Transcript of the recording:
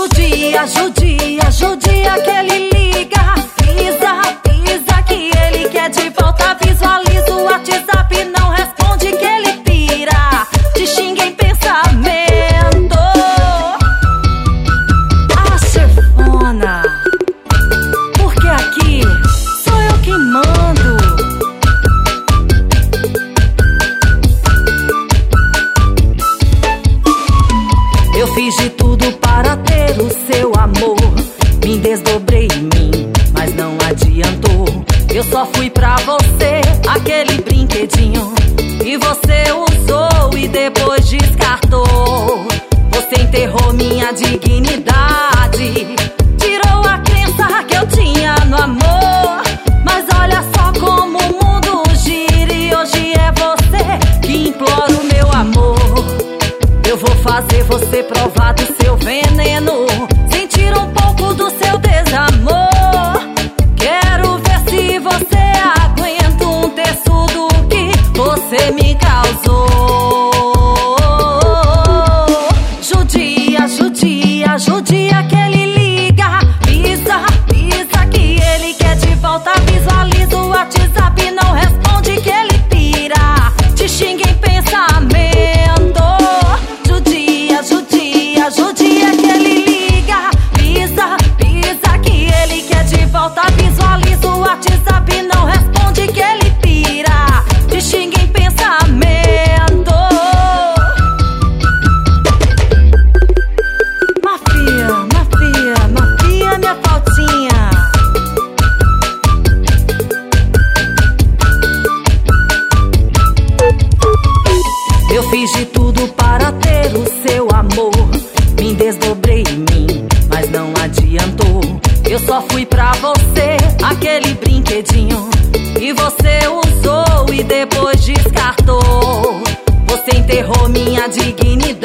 Judia, judia, judia que ele liga. Pisa, pisa que ele quer de volta. Visualiza o WhatsApp, não responde que ele pira. Te xinga em pensamento. A chefona, porque aqui sou eu que mando. Eu fiz de tudo para ter o seu amor. Me desdobrei em mim, mas não adiantou. Eu só fui pra você aquele brinquedinho e você usou e depois descartou. Você enterrou minha dignidade, tirou a crença que eu tinha no amor. Mas olha só como o mundo gira e hoje é você que implora o meu amor. Eu vou fazer você provar do seu veneno, sentir um pouco do seu desamor. Quero ver se você aguenta um terço do que você me causou. Judia, judia, judia que ele liga. Pisa, pisa que ele quer de volta. Visualiza o WhatsApp, não responde que ele pira. Te xinga em pensamento. Judia, judia que ele liga. Pisa, pisa que ele quer de volta. Visualiza o WhatsApp, não responde que ele pira. Te xinga em pensamento. Mafia, mafia, mafia, minha faltinha. Eu fiz de tudo para ter o seu amor. Me desdobrei em mim, mas não adiantou. Eu só fui pra você aquele brinquedinho e você usou e depois descartou. Você enterrou minha dignidade,